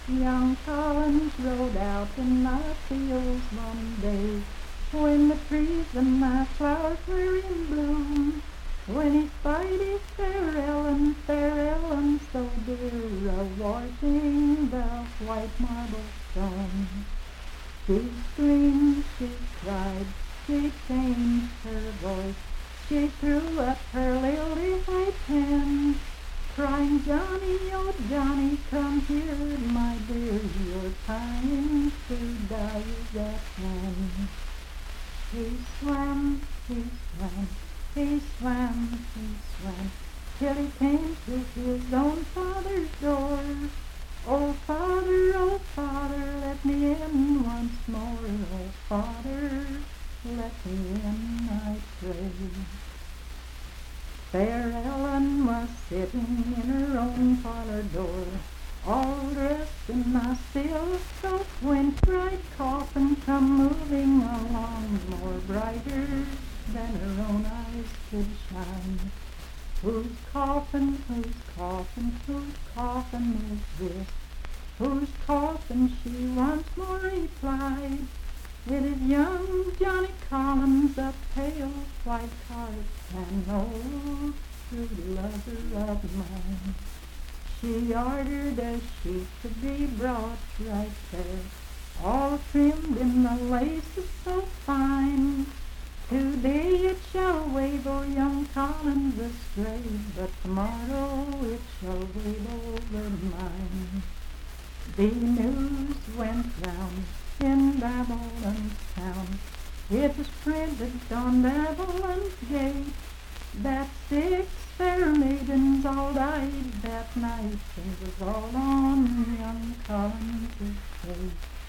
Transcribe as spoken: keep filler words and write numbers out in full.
Young Collins rode out in the fields one day, when the trees and the flowers were in bloom, when he spied his fair Ellen, fair Ellen so dear, a-washing the white marble stone. She screamed, she cried, she changed her voice, she threw up her lily white hands, crying, Johnny, oh Johnny, come here, my dear, your time to die is at hand. He swam, he swam, he swam, he swam, till he came to his own father's door. Oh father, oh father, let me in once more. Oh father, let me in, I pray. Fair Ellen was sitting in her own parlor door, all dressed in a silk coat, when bright coffin come moving along, more brighter than her own eyes could shine. Whose coffin, whose coffin, whose coffin is this? Whose coffin, she once more replied. It is young Johnny Collins, a pale white hart, an old true lover of mine. She ordered a sheet to be brought right there, all trimmed in the laces so fine. Today it shall wave o'er young Collins' grave, but tomorrow it shall wave over mine. The news went round in Babylon's town, it was printed on Babylon's gate, that six fair maidens all died that night, and it was all on young Collins' face.